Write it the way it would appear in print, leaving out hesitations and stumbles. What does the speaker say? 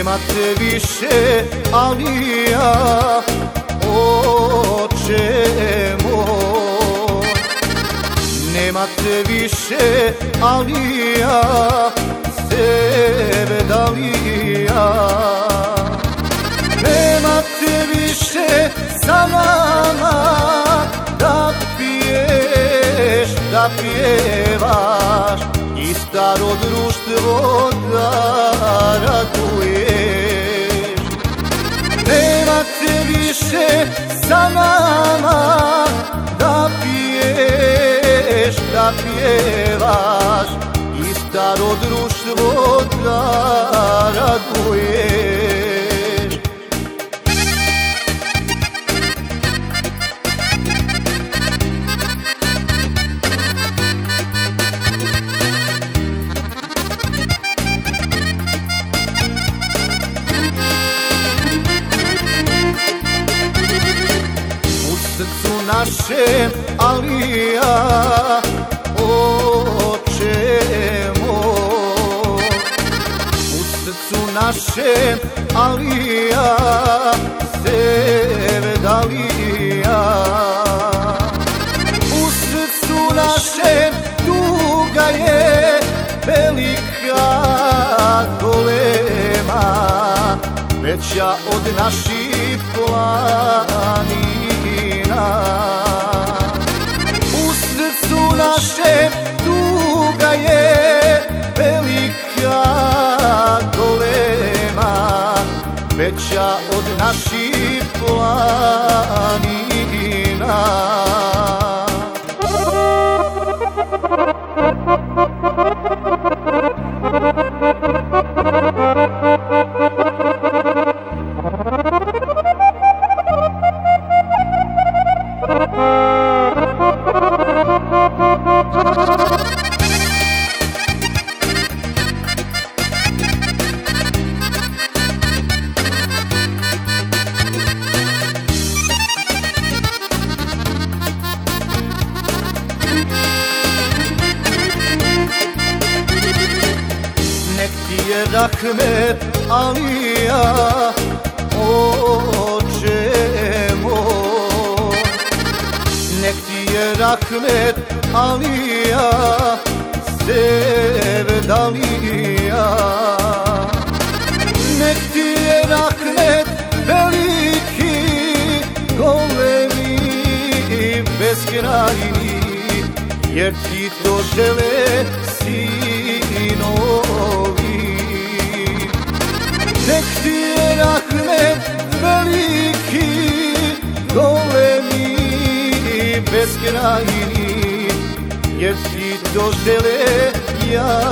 Nema te više, ali ja, oče moj. Nema te više, ali ja, tebe da li ja. Nema te više sa nama, da piješ, da pjevaš i staro društvo da raduješ. Nema te više sa nama, da piješ, da pjevaš i staro društvo da raduješ. Srcu našem, ali ja, oče moj. U srcu našem, ali ja, tebe da li ja. U srcu našem tuga je velika, golema, veća od naših planina. U srcu našem tuga je velika, golema, veća od naših planina. Nek ti je rahmet, ali ja, oče moj. Nek ti je rahmet, ali ja, tebe da li ja. Nek ti je rahmet veliki, golemi i beskrajni, jer ti to žele sinovi. Nek ti je rahmet veliki, golemi i beskrajni, jer ti to žele ja.